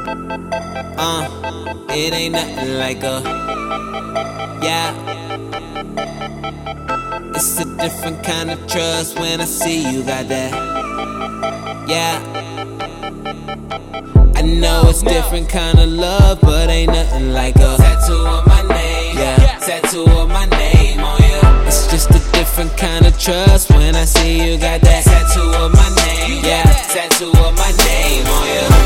It ain't nothing like a, yeah. It's a different kind of trust when I see you got that, yeah. I know it's different kind of love, but ain't nothing like a tattoo of my name, yeah. Tattoo of my name on you. It's just a different kind of trust when I see you got that tattoo of my name, yeah. Tattoo of my name on you.